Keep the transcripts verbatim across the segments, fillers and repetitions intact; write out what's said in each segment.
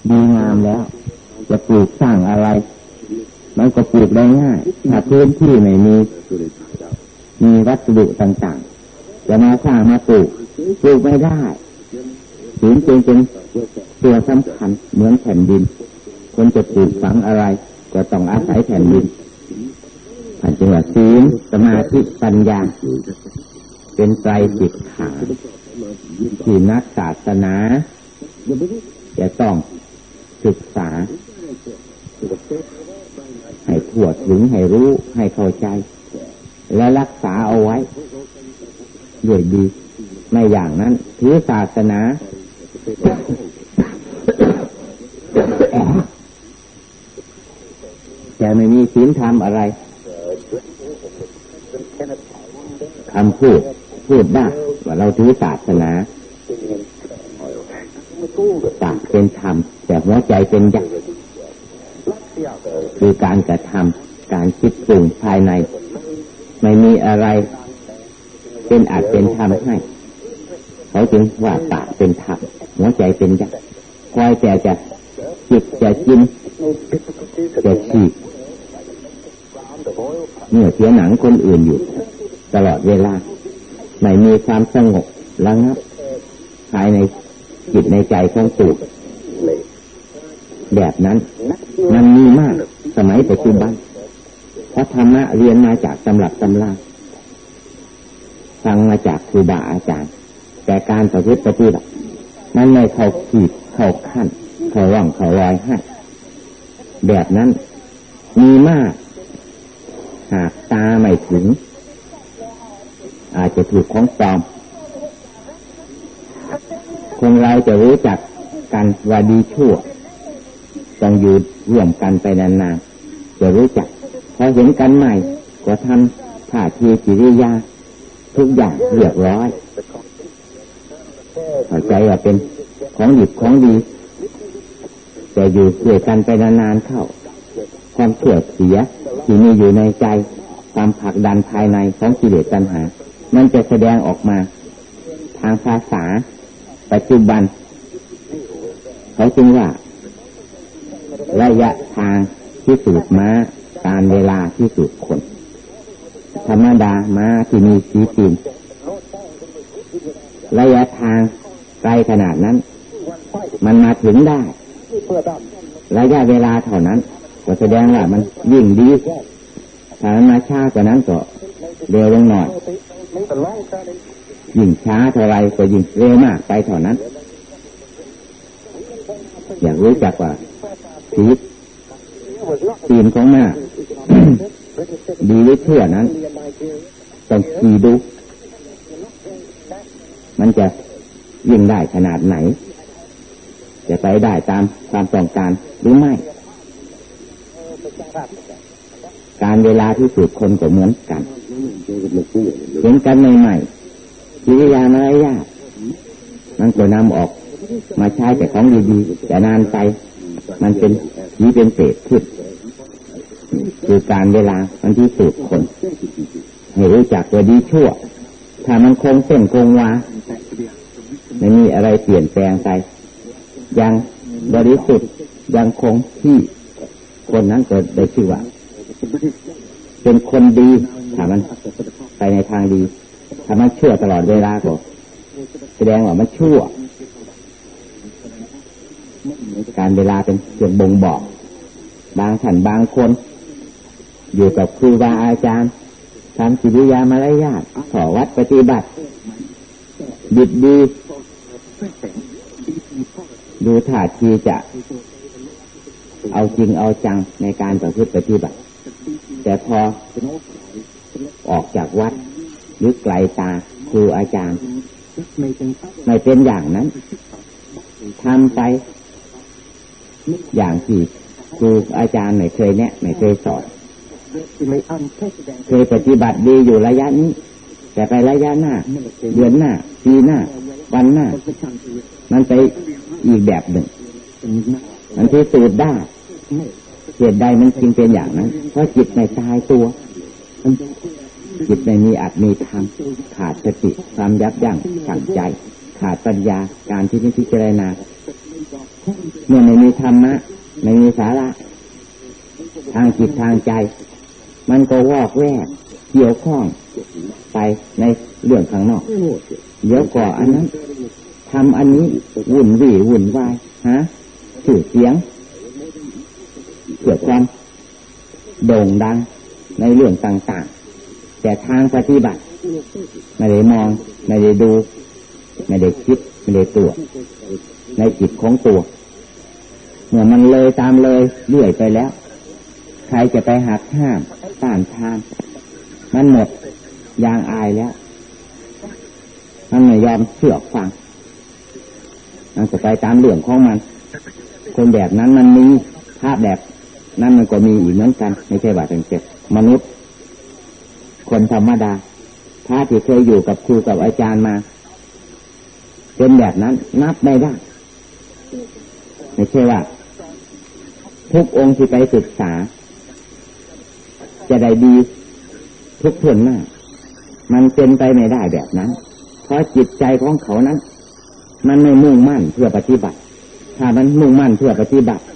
ดีงามแล้วจะปลูกสร้างอะไรมันก็ปลูกได้ง่ายถ้าพื้นที่ไม่มีมีวัสดุต่างๆจะมาสร้างมาปลูกปลูกไม่ได้ศีลจึงเป็นตัวสำคัญเหมือนแผ่นดินคนจะปลูกฝังอะไรก็ต้องอาศัยแผ่นดินผ่านจังหวะศีลสมาธิปัญญาเป็นไตรสิกขาที่นักศาสนาจะต้องศึกษาให้ทั่วถึงให้รู้ให้เข้าใจและรักษาเอาไว้ด้วยดีไม่อย่างนั้นถือศาสนาแต่ไม่มีศีลธรรมอะไรคำพูดพูดได้ว่าเราถือศาสนาปากเป็นธรรมแต่หัวใจเป็นยักษ์คือการกระทำการคิดปรุงภายในไม่มีอะไรเป็นอาจเป็นธรรมให้เขาจึงว่าปากเป็นธรรมหัวใจเป็นยักษ์คอยแต่จะจิตจะกินจะฉีกเนื้อเสียหนังคนอื่นอยู่ตลอดเวลาไม่มีความสงบระงับภายในจิตในใจของตัวแบบนั้นมันมีมากสมัยปัจจุบันเพราะธรรมะเรียนมาจากตำรับตำราฟังมาจากครูบาอาจารย์แต่การประพฤติปฏิบัติมันไม่เข้าขีดเข้าขั้นเข้าร่องเข้ารอยให้แบบนั้นมีมากหากตาไม่ถึงอาจจะถูกของปลอมคนเราจะรู้จักกันว่าดีชั่วต้องอยู่ร่วมกันไปนานๆจะรู้จักพอเห็นกันใหม่ก็ทำท่าทีกิริยาทุกอย่างเรียบร้อยเข้าใจว่าเป็นของดีของดีจะอยู่ด้วยกันไปนานๆเข้าความเสื่อมเสียที่มีอยู่ในใจความผลักดันภายในของกิเลสตัณหามันจะแสดงออกมาทางภาษาปัจจุบันเขาจึงว่าระยะทางที่สูดม้าการเวลาที่สูดคนธรรมดาม้าที่มีสีตีนระยะทางไกลขนาดนั้นมันมาถึงได้ระยะเวลาเท่านั้นก็แสดงว่ามันยิ่งดีถ้ามันมาช้ากว่านั้นก็เร็วลงหน่อยยิ่งช้าเท่าไรก็ยิ่งเร็วมากไปเท่านั้นอยากรู้จักว่าสีตีนของม้า ดีหรือชั่วนั้นต้องขี่ดูมันจะยิ่งได้ขนาดไหนจะไปได้ตามความต้องการหรือไม่การเวลาที่สุดคนก็เหมือนกันเห็นกันใหม่ๆกิริยามารยาทมันก็นำออกมาใช้แต่ของดีๆแต่นานไปมันเป็นผีเป็นเศษขึ้นคือการเวลามันที่สุดคนให้รู้จักตัวดีชั่วถ้ามันคงเส้นคงวาไม่มีอะไรเปลี่ยนแปลงไปยังบริสุทธิ์ยังคงที่คนนั้นก็ได้ชื่อว่าเป็นคนดีถ้ามันไปในทางดีถ้ามันชั่วตลอดเวลาก็แสดงว่ามันชั่วการเวลาเป็นเครื่องบ่งบอกบางท่านบางคนอยู่กับครูบาอาจารย์ทำกิริยามารยาทขอวัดปฏิบัติดิบดีดูท่าทีจะเอาจริงเอาจังในการประพฤติปฏิบัติแต่พอออกจากวัดหรือไกลตาครูอาจารย์ไม่เป็นอย่างนั้นทำไปอย่างที่ครูอาจารย์ไม่เคยแนะไม่เคยสอนเคยปฏิบัติดีอยู่ระยะนี้แต่ไประยะหน้าเดือนหน้าปีหน้าวันหน้ามันไปอีกแบบหนึ่งมันพิสูจน์ได้เหตุใดมันจึงเป็นอย่างนั้นเพราะจิตไม่ตายตัวจิตไม่มีอัตมีธรรมขาดสติความยับยั้งชั่งใจขาดปัญญาการที่พิจารณาเมื่อไม่มีธรรมะไม่มีสาระทางจิตทางใจมันก็วอกแวกเกี่ยวข้องไปในเรื่องข้างนอกเดี๋ยวก่ออันนั้นทำอันนี้วุ่นวี่วุ่นวายฮะสื่อเสียงเกิดความโด่งดังในเรื่องต่างๆแต่ทางปฏิบัติไม่ได้มองไม่ได้ดูไม่ได้คิดไม่ได้ตรวจในจิตของตัวเมื่อมันเลยตามเลยเรื่อยไปแล้วใครจะไปหักห้ามต้านทานมันหมดยางอายแล้วมันไม่ยอมเชื่อฟังมันจะไปตามเรื่องของมันคนแบบนั้นมันมีภาพแบบนั้นมันก็มีอีกเหมือนกันไม่ใช่ว่าแต่เจ็บมนุษย์คนธรรมดาพระที่เคยอยู่กับครูกับอาจารย์มาเป็นแบบนั้นนับไม่ได้ไม่ใช่ว่าทุกองค์ที่ไปศึกษาจะได้ดีทุกคนหน้ามันเป็นไปไม่ได้แบบนั้นเพราะจิตใจของเขานั้นมันไม่มุ่งมั่นเพื่อปฏิบัติถ้ามันมุ่งมั่นเพื่อปฏิบัติ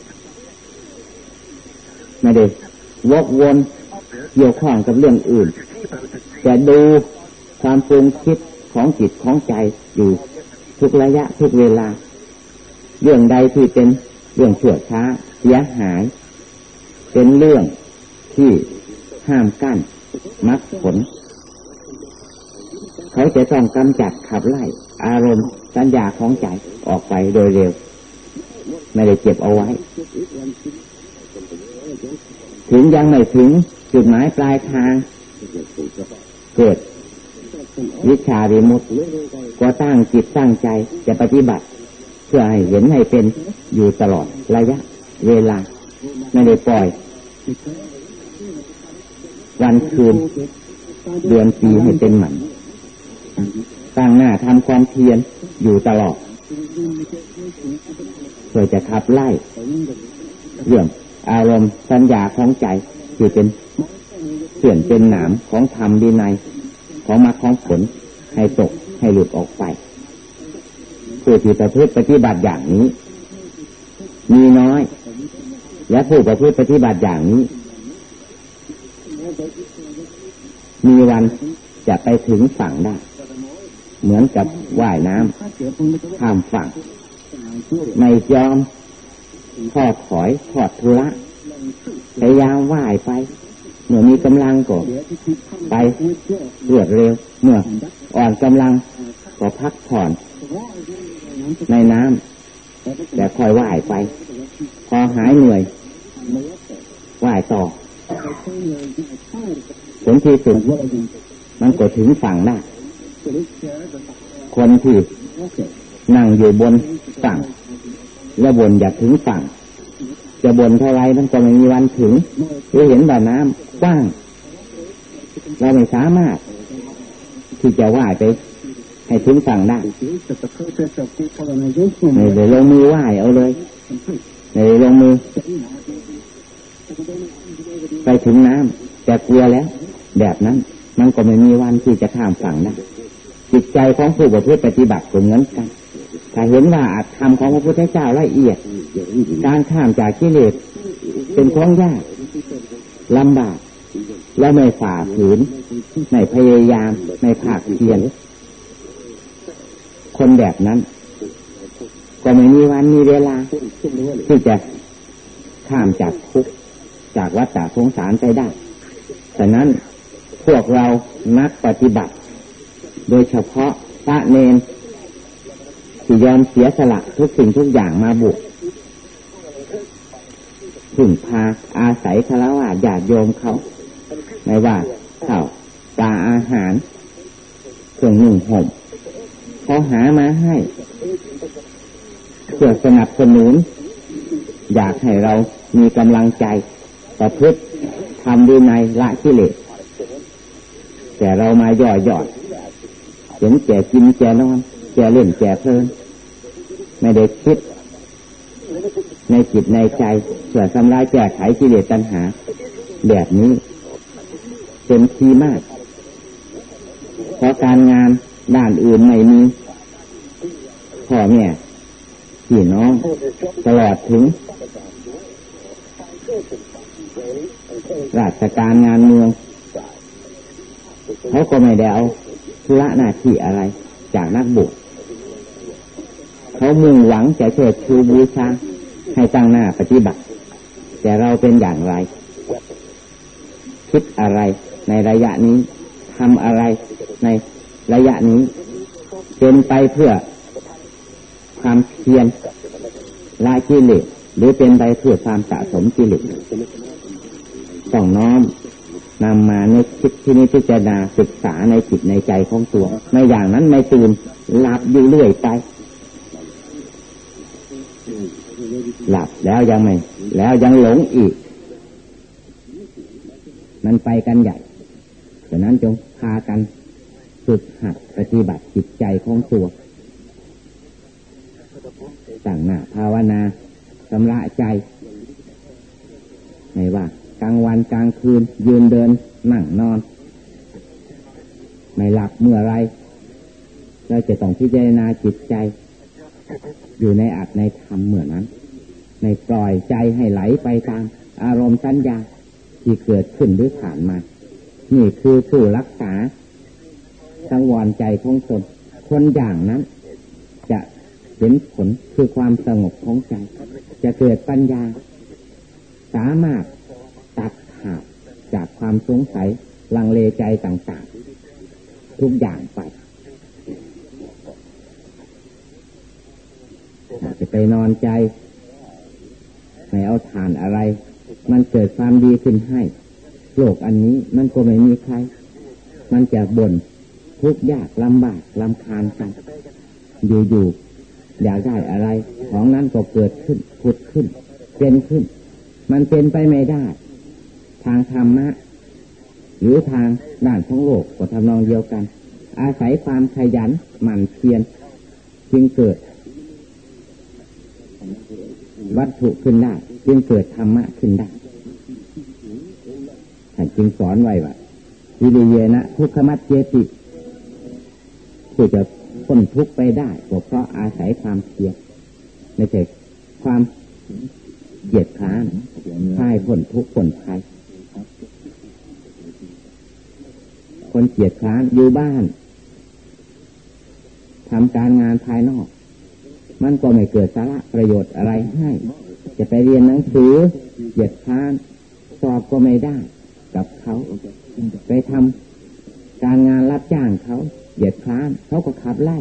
ไม่ได้วกวนเกี่ยวข้องกับเรื่องอื่นแต่ดูความปรุงคิดของจิตของใจอยู่ทุกระยะทุกเวลาเรื่องใดที่เป็นเรื่องชั่วช้าเสียหายเป็นเรื่องที่ห้ามกั้นมรรคผลเขาจะต้องกำจัดขับไล่อารมณ์สัญญาของใจออกไปโดยเร็วไม่ได้เก็บเอาไว้ถึงยังไม่ถึงจุดหมายปลายทางเกิดวิชาวิมุตติก็ตั้งจิตตั้งใจจะปฏิบัติเพื่อให้เห็นให้เป็นอยู่ตลอดระยะเวลาไม่ได้ปล่อยวันคืนเดือนปีให้เป็นหมันตั้งหน้าทำความเพียรอยู่ตลอดเพื่อจะขับไล่เรื่องอารมณ์สัญญาของใจที่เป็นเสื่อมเป็นหนามของธรรมวินัยของมรรคของผลให้ตกให้หลุดออกไปผู้ที่ประพฤติปฏิบัติอย่างนี้มีน้อยและผู้ประพฤติปฏิบัติอย่างนี้มีวันจะไปถึงฝั่งได้เหมือนกับว่ายน้ำข้ามฝั่งไม่ยอมทอดถอยทอดทุระพยายามว่ายไปเมื่อมีกำลังก็ไปรวดเร็วเมื่ออ่อนกำลังก็พักผ่อนในน้ำแต่ค่อยว่ายไปพอหายเหนื่อยว่ายต่อผลที่สุดมันก็ถึงฝั่งได้คนที่นั่งอยู่บนฝั่งและบนอยากถึงฝั่งจะบนเท่าไรมันก็ไม่มีวันถึงเราเห็นว่าน้ำกว้างเราไม่สามารถที่จะว่ายไปให้ถึงฝั่งได้ไม่ได้ลงมือว่ายเอาเลยไม่ได้ลงมือไปถึงน้ำแต่กลัวแล้วแบบนั้นมันก็ไม่มีวันที่จะข้ามฝั่งได้จิตใจของผู้ประพฤติปฏิบัติก็เหมือนกันถ้าเห็นว่าอาจธรรมของพระพุทธเจ้าละเอียดการข้ามจากกิเลสเป็นของยากลำบากและไม่ฝ่าฝืนไม่พยายามไม่ภาคเพียรคนแบบนั้นก็ไม่มีวันมีเวลาที่จะข้ามจากทุกข์จากวัฏฏะสงสารไปได้ฉะนั้นพวกเรานักปฏิบัติโดยเฉพาะพระเณรที่ยอมเสียสละทุกสิ่งทุกอย่างมาบวชพึ่งพาอาศัยฆราวาสญาติโยมเขาไม่ว่าข้าวปลาอาหารเครื่องนุ่งห่มเขาหามาให้เพื่อสนับสนุนอยากให้เรามีกำลังใจประพฤติทำวินัยละกิเลสแต่เรามาย่อหยอดเห็นแก่กินแก่นอนแก่เล่นแก่เพลินไม่ได้คิดในจิตในใจเพื่อทำลายแก้ไขกิเลสตัณหาแบบนี้เป็นทีมากเพราะการงานด้านอื่นไม่มีพ่อแม่พี่น้องตลอดถึงราชการงานเมืองเขาก็ไม่ได้เอาธุระหน้าที่อะไรจากนักบวชเขามุ่งหวังจะเชิดชูบูชาให้ตั้งหน้าปฏิบัติแต่เราเป็นอย่างไรคิดอะไรในระยะนี้ทำอะไรในระยะนี้เป็นไปเพื่อความเพียรละกิเลสหรือเป็นไปเพื่อความสะสมกิเลสต้องน้อมนำมาในคิดที่นี้พิจารณาศึกษาในจิตในใจของตัวไม่อย่างนั้นไม่ตื่นหลับอยู่เรื่อยไปหลับแล้วยังไม่แล้วยังหลงอีกมันไปกันใหญ่ฉะนั้นจงพากันฝึกหัดปฏิบัติจิตใจของตัวตั้งหน้าภาวนาชำระใจไม่ว่ากลางวันกลางคืนยืนเดินนั่งนอนไม่หลับเมื่อไรเราจะต้องพิจารณาจิตใจอยู่ในอัตในธรรมเมื่อนั้นไม่ปล่อยใจให้ไหลไปตามอารมณ์สัญญาที่เกิดขึ้นหรือผ่านมานี่คือผู้รักษาสังวรใจของตนคนอย่างนั้นจะเห็นผลคือความสงบของใจจะเกิดปัญญาสามารถตัดขาดจากความสงสัยลังเลใจต่างๆทุกอย่างไปจะไปนอนใจไม่เอาทานอะไรมันเกิดความดีขึ้นให้โลกอันนี้มันก็ไม่มีใครมันจะบ่นทุกข์ยากลำบากรำคาญกันอยู่ๆอยากได้อะไรของนั้นก็เกิดขึ้นผุดขึ้นเป็นขึ้นมันเป็นไปไม่ได้ทางธรรมะหรือทางด้านของโลกก็ทำนองเดียวกันอาศัยความขยันหมั่นเพียรจึงเกิดวัตถุขึ้นได้จึงเกิดธรรมะขึ้นได้ท่านจึงสอนไว้ว่าวิริยนะทุกขมัจเจติผู้จะพ้นทุกข์ไปได้ก็เพราะอาศัยความเพียรไม่ใช่ความเกียจคร้านใช่พ้นทุกข์พ้นภัยคนเกียจคร้านอยู่บ้านทำการงานภายนอกมันก็ไม่เกิดสาระประโยชน์อะไรให้จะไปเรียนหนังสือเกียจคร้านสอบก็ไม่ได้กับเขาไปทำการงานรับจ้างเขาเกียจคร้านเขาก็ขับไล่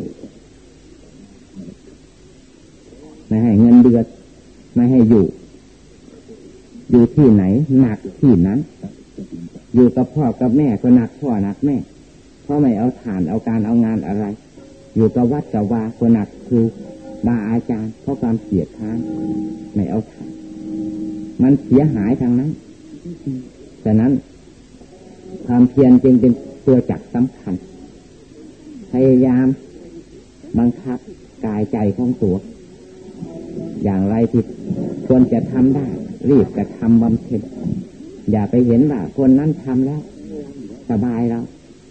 ไม่ให้เงินเดือนไม่ให้อยู่อยู่ที่ไหนหนักที่นั้นอยู่กับพ่อกับแม่ก็หนักพ่อหนักแม่เพราะไม่เอาฐานเอาการเอางานอะไรอยู่กับวัดกับวาก็หนักครูบาอาจารย์เพราะความเกียจคร้านไม่เอาฐานมันเสียหายทางนั้นฉะนั้นความเพียรจึงเป็นตัวจักสำคัญพยายามบังคับกายใจของตัวอย่างไรที่ควรจะทำได้รีบกระทำบำเพ็ญอย่าไปเห็นว่าคนนั้นทำแล้วสบายแล้ว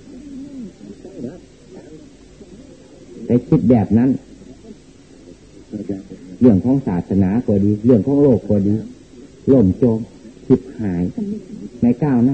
ไปคิดแบบนั้นเรื่องของศาสนาก็ดีเรื่องของโลกก็ดีล่มโจมผิดหายไม่ก้าวหน้า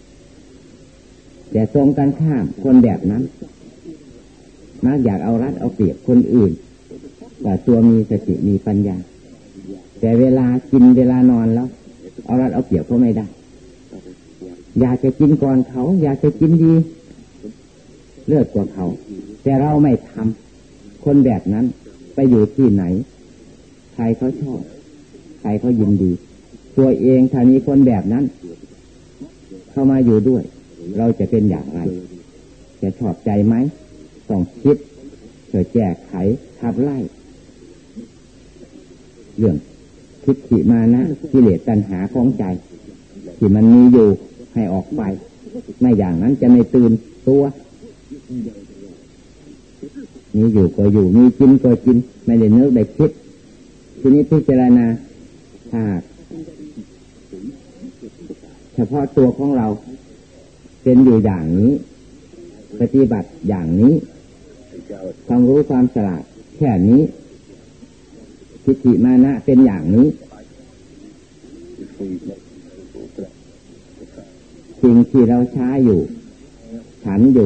แต่ตรงกันข้ามคนแบบนั้นมักอยากเอารัดเอาเปรียบคนอื่นแต่ตัวมีสติมีปัญญาแต่เวลากินเวลานอนแล้วเอารัดเอาเปรียบเขาไม่ได้อยากจะกินก่อนเขาอยากจะกินดีเลิศกว่าเขาแต่เราไม่ทำคนแบบนั้นไปอยู่ที่ไหนใครเขาชอบใครเขายินดีตัวเองถ้ามีคนแบบนั้นเข้ามาอยู่ด้วยเราจะเป็นอย่างไรจะชอบใจไหมต้องคิดเพื่อแก้ไขขับไล่เรื่องทิฏฐิมานะกิเลสตัณหาของใจที่มันมีอยู่ให้ออกไปไม่อย่างนั้นจะไม่ตื่นตัวมีอยู่ก็อยู่มีกินก็กินไม่ได้นึกได้คิดทีนี้พิจารณาถ้าเฉพาะตัวของเราเป็นอยู่อย่างนี้ปฏิบัติอย่างนี้ความรู้ความฉลาดแค่นี้ทิฏฐิมานะเป็นอย่างนี้สิ่งที่เราใช้อยู่ฉันอยู่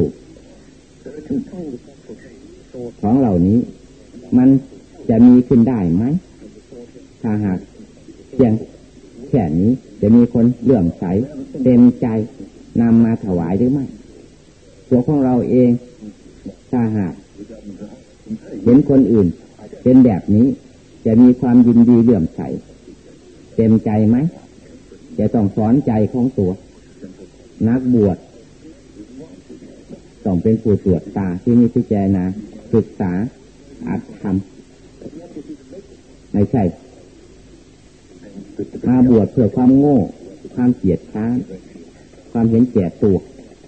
ของเหล่านี้มันจะมีขึ้นได้ไหมถ้าหากเพียงแค่นี้จะมีคนเลื่อมใสเต็มใจนำมาถวายหรือไม่ตัวของเราเองถ้าหากเห็นคนอื่นเป็นแบบนี้จะมีความยินดีเลื่อมใสเต็มใจไหมจะต้องสอนใจของตัวนักบวชต้องเป็นผู้ตรวจตาที่มีพิจารณาศึกษาอัตธรรมไม่ใช่มาบวชเพื่อความโง่ความเกียจคร้านความเห็นแก่ตัว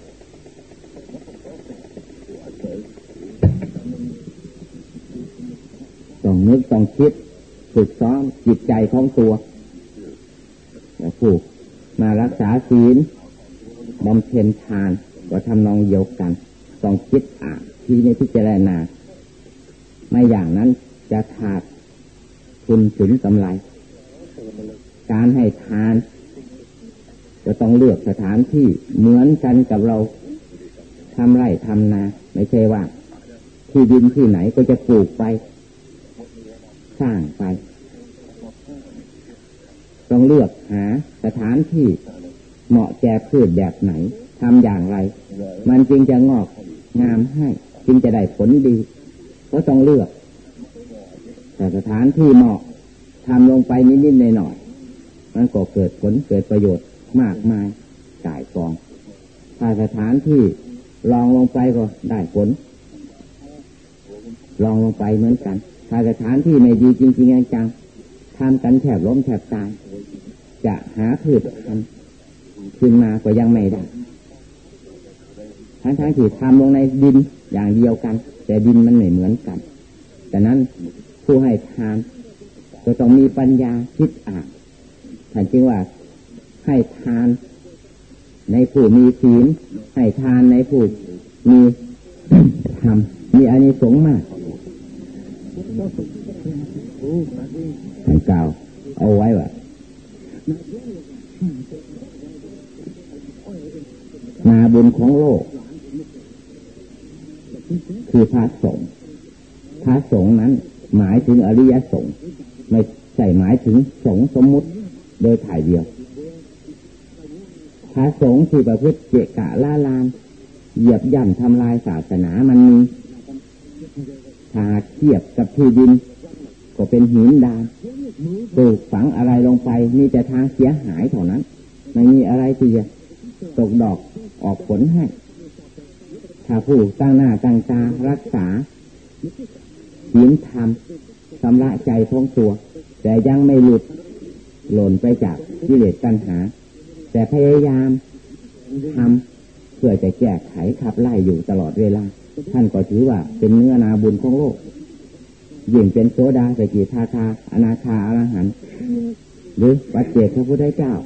ต้องนึกต้องคิดฝึกซ้อมจิตใจของตัวแล้วผู้มารักษาศีลบำเพ็ญทานก็ทำนองเดียวกันต้องคิดอ่านที่ในพิจารณาไม่อย่างนั้นจะขาดทุนสินกำไรการให้ทานจะต้องเลือกสถานที่เหมือนกันกับเราทำไร่ทำนาไม่ใช่ว่าที่ดินที่ไหนก็จะปลูกไปสร้างไปต้องเลือกหาสถานที่เหมาะแก่พืชแบบไหนทำอย่างไรมันจึงจะงอกงามให้จึงจะได้ผลดีก็ต้องเลือกแต่สถานที่เหมาะทำลงไปนิดๆหน่อยๆมันก็เกิดผลเกิดประโยชน์มากมายก่ายกองถ้าสถานที่ลองลงไปก็ได้ผลลองลงไปเหมือนกันถ้าสถานที่ไม่ดีจริงๆจังทำกันแทบล้มแทบตายจะหาพืชทำขึ้นมาก็ยังไม่ได้ทั้งทั้งที่ทำลงในดินอย่างเดียวกันแต่ดินมันไม่เหมือนกันแต่นั้นผู้ให้ทานก็ต้องมีปัญญาคิดอ่านท่านจึงว่าให้ทานในผู้มีศีลให้ทานในผู้มีธรรมมีอานิสงส์มากท่านกล่าวเอาไว้ว่านาบุญของโลกคือพระสงฆ์พระสงฆ์นั้นหมายถึงอริยสงฆ์ไม่ใช่หมายถึงสงฆ์สมมุติโดยถ่ายเดียวพระสงฆ์ที่ประพฤติเกะกะล่าลานเหยียบย่ำทำลายศาสนามันมีถ้าเทียบกับที่ดินก็เป็นหินดานปลูกฝังอะไรลงไปมีแต่ทางเสียหายเท่านั้นไม่มีอะไรที่จะตกดอกออกผลให้ถ้าผู้ตั้งหน้าตั้งตารักษาศีลธรรมชำระใจของตัวแต่ยังไม่หลุดหล่นไปจากกิเลสตัณหาแต่พยายามทำเพื่อจะแก้ไขขับไล่อยู่ตลอดเวลาท่านก็ถือว่าเป็นเนื้อนาบุญของโลกยิ่งเป็นโสดาสกิทาคาอนาคาอรหันต์หรือปัจเจกพระพุทธเจ้า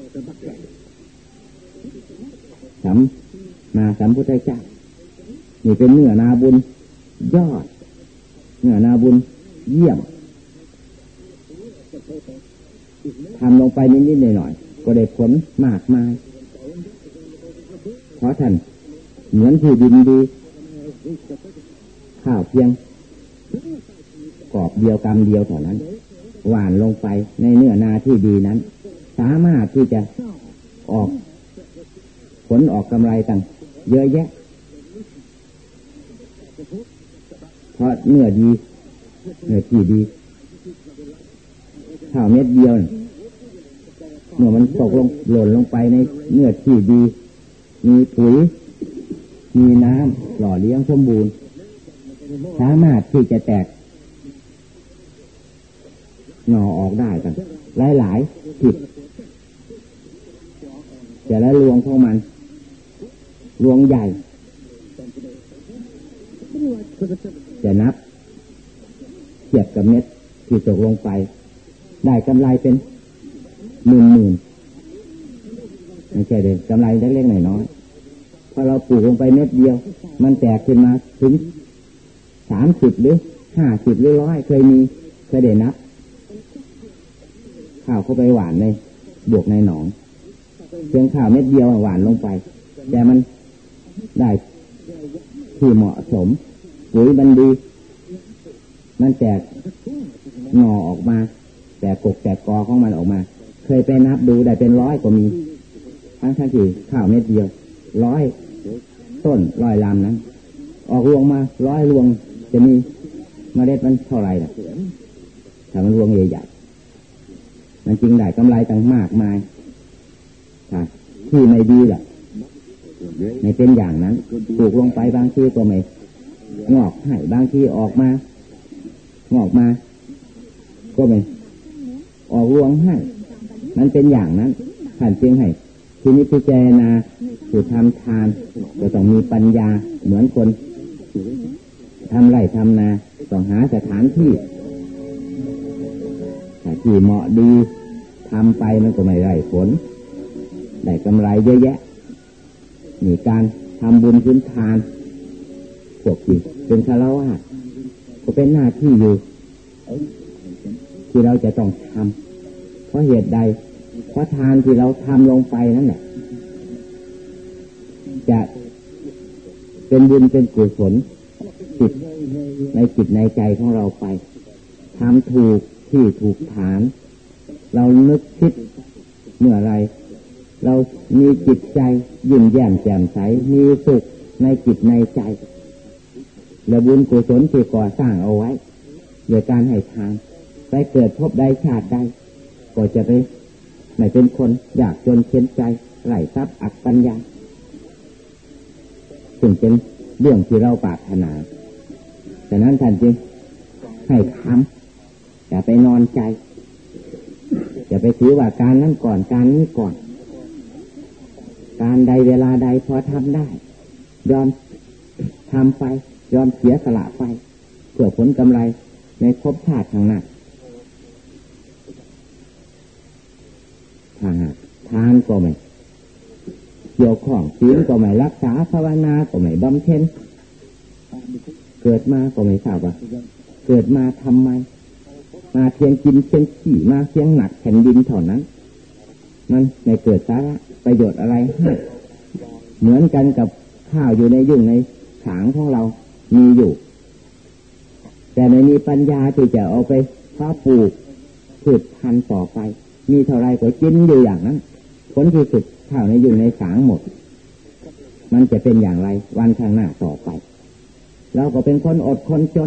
สัมมาสัมพุทธเจ้านี่เป็นเนื้อนาบุญยอดเนื้อนาบุญเยี่ยมทำลงไปนิดๆหน่อยๆก็ได้ผลมากมายเพราะท่านเหมือนที่ดินดีข้าวเพียงกอบเดียวกำเดียวเท่านั้นหว่านลงไปในเนื้อนาที่ดีนั้นสามารถที่จะออกผลออกกำไรต่างเยอะแยะเพราะเนื้อดีเนื้อที่ดีข้าวเม็ดเดียวเมื่อมันตกลงหล่นลงไปในเนื้อที่ดีมีปุ๋ยมีน้ำหล่อเลี้ยงสมบูรณ์สามารถที่จะแตกหน่อออกได้กันหลายๆผิดแต่ละรวงของมันรวงใหญ่จะนับเทียบกับเม็ดที่ตกลงไปได้กำไรเป็นหมื่นหมื่นไม่ใช่เลยกำไรเล็กๆน้อยๆพอเราปลูกลงไปเม็ดเดียวมันแตกขึ้นมาถึงสามสิบหรือห้าสิบหรือร้อยเคยมีเคยได้นับข้าวเข้าไปหวานในบวกในหนองเพียงข้าวเม็ดเดียวหวานลงไปแต่มันได้ที่เหมาะสมปุ๋ยมันดีมันแตกหน่อออกมาแต่กกแต่กอของมันออกมาเคยไปนับดูได้เป็นร้อยก็มีทั้งทั้งที่ข้าวเม็ดเดียวร้อยต้นร้อยลำนั้นออกรวงมาร้อยรวงจะมีเมล็ดมันเท่าไหร่ล่ะถ้ามันรวงใหญ่ๆมันจริงได้กำไรต่างมากมายค่ะที่ไม่ดีล่ะไม่เป็นอย่างนั้นปลูกลงไปบางทีก็ไม่งอกให้บางทีออกมางอกมาก็ไม่ออกรวงให้มันเป็นอย่างนั้นท่านจึงให้ทีนี้พิจารณาผู้ทำทานก็ต้องมีปัญญาเหมือนคนทำไร่ทำนาต้องหาสถานที่ที่เหมาะดีทำไปมันก็ไม่ได้ผลได้กำไรเยอะแยะมีการทำบุญพื้นทานพวกที่เป็นฆราวาสก็เป็นหน้าที่อยู่ที่เราจะต้องทำเพราะเหตุใดเพราะทานที่เราทำลงไปนั่นแหละจะเป็นบุญเป็นกุศลจิตในจิตในใจของเราไปทำถูกที่ถูกฐานเรานึกคิดเมื่อไรเรามีจิตใจยิ้มแย้มแจ่มใสมีสุขในจิตในใจและบุญกุศลที่ก่อสร้างเอาไว้โดยการให้ทานไปเกิดพบใดชาติใดก็จะไปไม่เป็นคนอยากจนเข็นใจไร้ทรัพย์อักปัญญาซึ่งเป็นเรื่องที่เราปรารถนาฉะนั้นท่านจึงให้ทำอย่าไปนอนใจอย่าไปถือว่าการนั้นก่อนการนี้ก่อนการใดเวลาใดพอทำได้ยอมทำไปยอมเสียสละไปเพื่อผลกำไรในภพชาติข้างหน้าถ้าหากทานก็ไม่เกี่ยวข้องศีลก็ไม่รักษาภาวนาก็ไม่บำเพ็ญเกิดมาก็ไม่ทราบว่าเกิดมาทำไมมาเพียงกินเพียงขี่มาเพียงหนักแผ่นดินเท่านั้นมันไม่เกิดสาระประโยชน์อะไรให้เหมือนกันกับข้าวอยู่ในยุ่งในฉางของเรามีอยู่แต่ไม่มีปัญญาที่จะเอาไปเพาะปลูกพืชพันธุ์ต่อไปมีเท่าไรก็กินอยู่อย่างนั้นผลที่สุดข้าวในยุ่งในฉางหมดมันจะเป็นอย่างไรวันข้างหน้าต่อไปเราก็เป็นคนอดคนจน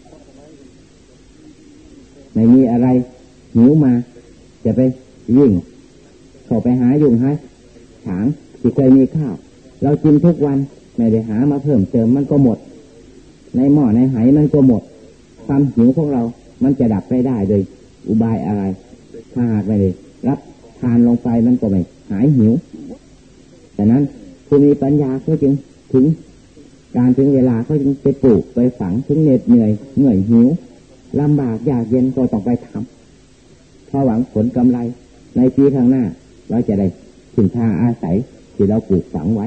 ไม่มีอะไรหิวมาจะไปยิ่งเข้าไปหายุ่งหาฉางที่เคยมีข้าวเรากินทุกวันไม่ได้หามาเพิ่มเติมมันก็หมดในหม้อในไหมันก็หมดความหิวของเรามันจะดับไปได้โดยอุบายอะไรถ้าหากไม่ได้รับทานลงไปมันก็ไม่หายหิวแต่นั้นผู้มีปัญญาเขาจึงถึงการถึงเวลาเขาจึงไปปลูกไปฝังถึงเหน็ดเหนื่อยเหนื่อยหิวลำบากยากเย็นก็ต้องไปทำเพราะหวังผลกำไรในปีข้างหน้าเราจะได้ถึงทางอาศัยที่เราปลูกฝังไว้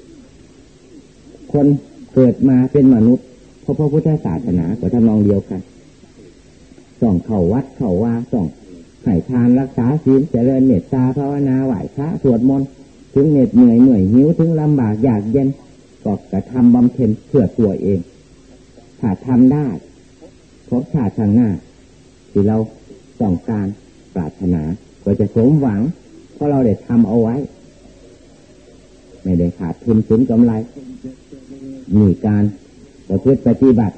คนเกิดมาเป็นมนุษย์เพราะพระพุทธศาสนาก็ทำนองเดียวกันต้องเข้าวัดเข้าว่าต้องให้ทานรักษาศีลเจริญเมตตาภาวนาไหว้พระสวดมนต์ถึงเหน็ดเหนื่อยเหนื่อยหิวถึงลำบากยากเย็นก็กระทำบำเพ็ญเพื่อตัวเองถ้าทำได้พบชาติข้างหน้าที่เราต้องการปรารถนาก็จะสมหวังเพราะเราได้ทำเอาไว้ไม่ได้ขาดทุนสูญกำไรมีการประพฤติปฏิบัติ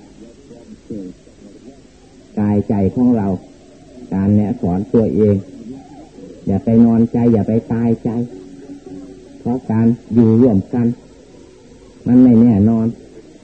กายใจของเราการแนะสอนตัวเองอย่าไปนอนใจอย่าไปตายใจเพราะการอยู่ร่วมกันมันไม่แน่นอน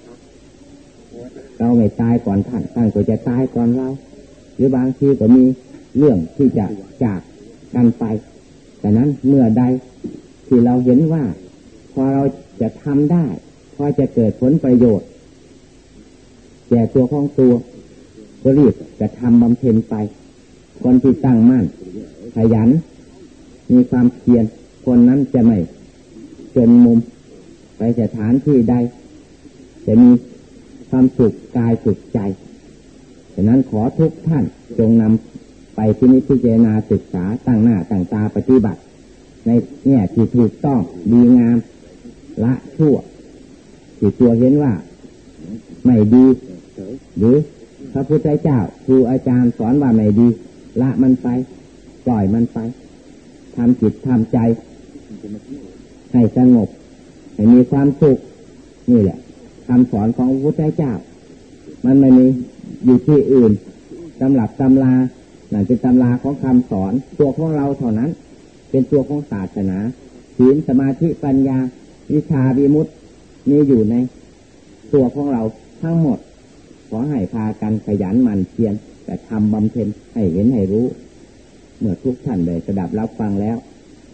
เราไม่ตายก่อนท่านท่านก็จะตายก่อนเราหรือบางทีก็มีเรื่องที่จะจากกันไปแต่นั้นเมื่อใดที่เราเห็นว่าพอเราจะทำได้พอจะเกิดผลประโยชน์แก่ตัวของตัวก็รีบจะทำบำเพ็ญไปคนที่ตั้งมั่นขยันมีความเพียรคนนั้นจะไม่จนมุมไปสถานที่ใดจะมีความสุขกายสุขใจฉะนั้นขอทุกท่านจงนำไปที่นี้พิจารณาศึกษาตั้งหน้าตั้งตาปฏิบัติในแง่ที่ถูกต้องดีงามละชั่วที่ตัวเห็นว่าไม่ดีหรือพระพุทธเจ้าครูอาจารย์สอนว่าไม่ดีละมันไปปล่อยมันไปทำจิตทำใจให้สงบให้มีความสุขนี่แหละคำสอนของพระพุทธเจ้ามันไม่มีอยู่ที่อื่นตำรับตำรานั่นเป็นตำราของคำสอนตัวของเราเท่านั้นเป็นตัวของศาสนาศีลสมาธิปัญญาวิชาวิมุตติมีอยู่ในตัวของเราทั้งหมดขอให้พากันขยันหมั่นเพียรแต่ทำบำเพ็ญให้เห็นให้รู้เมื่อทุกท่านได้สดับรับฟังแล้ว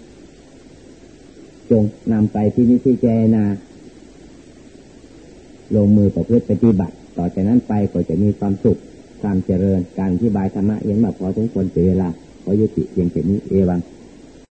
จงนำไปที่นิพพานาลงมือประพฤติปฏิบัติต่อจากนั้นไปก็จะมีความสุขความเจริญการอธิบายธรรมะยังแบบพอทุกคนเสียเวลาขอยุติเพียงแค่นี้เอวัง